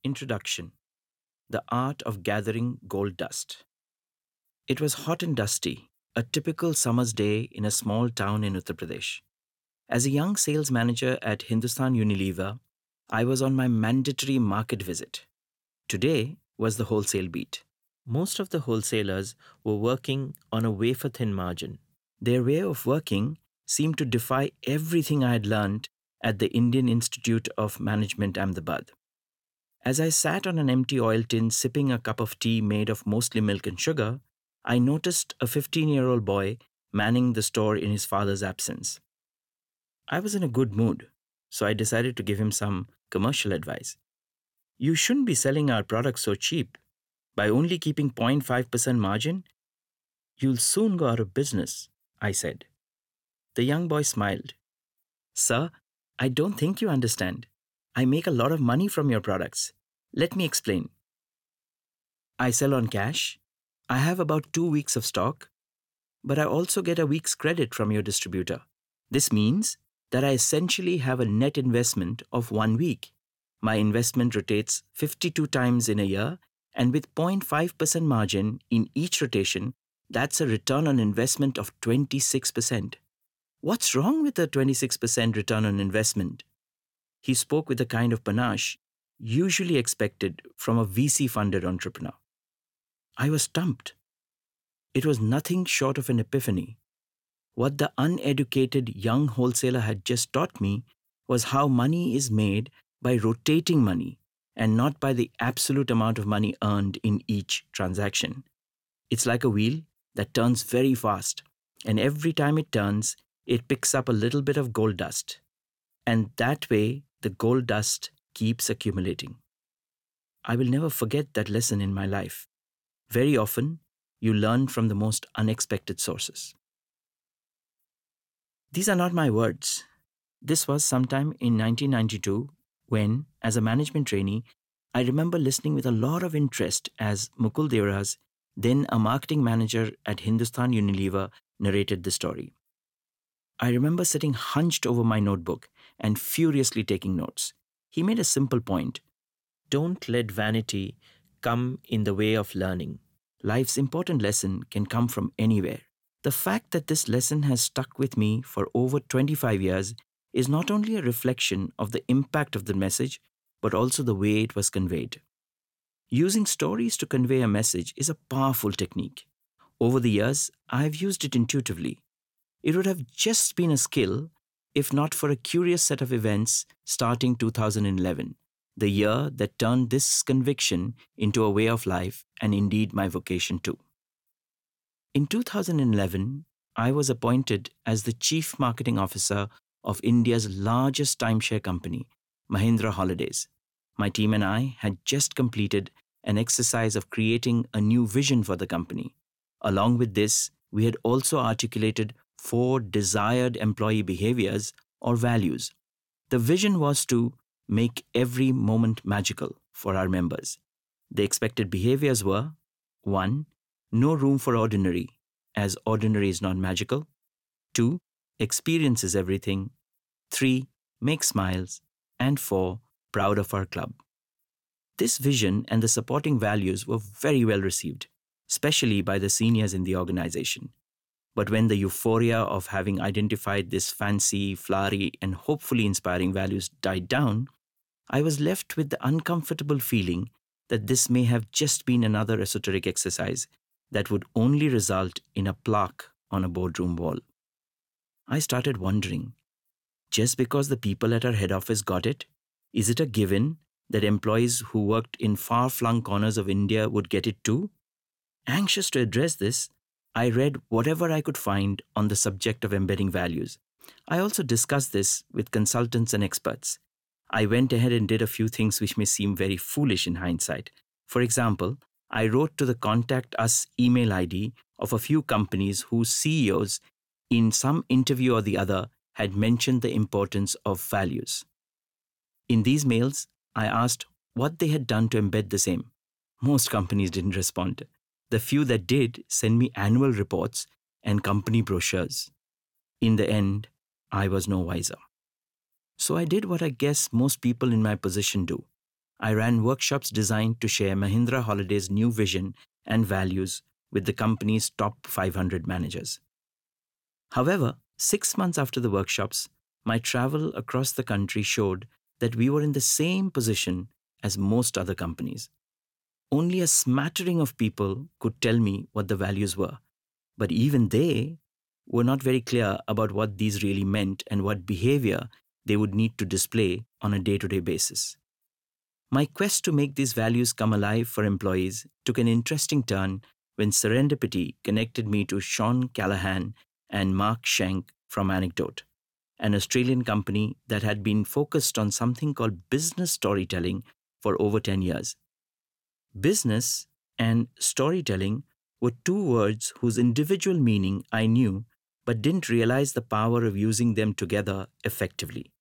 Introduction: The Art of Gathering Gold Dust. It was hot and dusty, a typical summer's day in a small town in Uttar Pradesh. As a young sales manager at Hindustan Unilever, I was on my mandatory market visit. Today was the wholesale beat. Most of the wholesalers were working on a wafer thin margin. Their way of working seemed to defy everything I had learned at the Indian Institute of Management, Ahmedabad. As I sat on an empty oil tin sipping a cup of tea made of mostly milk and sugar, I noticed a 15-year-old boy manning the store in his father's absence. I was in a good mood, so I decided to give him some commercial advice. You shouldn't be selling our products so cheap. By only keeping 0.5% margin, you'll soon go out of business, I said. The young boy smiled. Sir, I don't think you understand. I make a lot of money from your products. Let me explain. I sell on cash. I have about 2 weeks of stock, but I also get a week's credit from your distributor. This means that I essentially have a net investment of 1 week. My investment rotates 52 times in a year, and with 0.5% margin in each rotation, that's a return on investment of 26%. What's wrong with a 26% return on investment? He spoke with the kind of panache usually expected from a VC-funded entrepreneur. I was stumped. It was nothing short of an epiphany. What the uneducated young wholesaler had just taught me was how money is made by rotating money and not by the absolute amount of money earned in each transaction. It's like a wheel that turns very fast, and every time it turns, it picks up a little bit of gold dust. And that way, the gold dust keeps accumulating. I will never forget that lesson in my life. Very often, you learn from the most unexpected sources. These are not my words. This was sometime in 1992 when, as a management trainee, I remember listening with a lot of interest as Mukul Devraj, then a marketing manager at Hindustan Unilever, narrated the story. I remember sitting hunched over my notebook and furiously taking notes. He made a simple point. Don't let vanity come in the way of learning. Life's important lesson can come from anywhere. The fact that this lesson has stuck with me for over 25 years is not only a reflection of the impact of the message, but also the way it was conveyed. Using stories to convey a message is a powerful technique. Over the years, I have used it intuitively. It would have just been a skill if not for a curious set of events starting 2011, the year that turned this conviction into a way of life and indeed my vocation too. In 2011, I was appointed as the Chief Marketing Officer of India's largest timeshare company, Mahindra Holidays. My team and I had just completed an exercise of creating a new vision for the company. Along with this, we had also articulated 4 desired employee behaviors or values. The vision was to make every moment magical for our members. The expected behaviors were 1. No room for ordinary, as ordinary is not magical. 2. Experience is everything. 3. Make smiles. And 4. Proud of our club. This vision and the supporting values were very well received, especially by the seniors in the organization. But when the euphoria of having identified this fancy, flowery, and hopefully inspiring values died down, I was left with the uncomfortable feeling that this may have just been another esoteric exercise that would only result in a plaque on a boardroom wall. I started wondering, just because the people at our head office got it, is it a given that employees who worked in far-flung corners of India would get it too? Anxious to address this, I read whatever I could find on the subject of embedding values. I also discussed this with consultants and experts. I went ahead and did a few things which may seem very foolish in hindsight. For example, I wrote to the Contact Us email ID of a few companies whose CEOs, in some interview or the other, had mentioned the importance of values. In these mails, I asked what they had done to embed the same. Most companies didn't respond. The few that did sent me annual reports and company brochures. In the end, I was no wiser. So I did what I guess most people in my position do. I ran workshops designed to share Mahindra Holiday's new vision and values with the company's top 500 managers. However, 6 months after the workshops, my travel across the country showed that we were in the same position as most other companies. Only a smattering of people could tell me what the values were, but even they were not very clear about what these really meant and what behavior they would need to display on a day-to-day basis. My quest to make these values come alive for employees took an interesting turn when serendipity connected me to Sean Callahan and Mark Schenk from Anecdote, an Australian company that had been focused on something called business storytelling for over 10 years. Business and storytelling were two words whose individual meaning I knew but didn't realize the power of using them together effectively.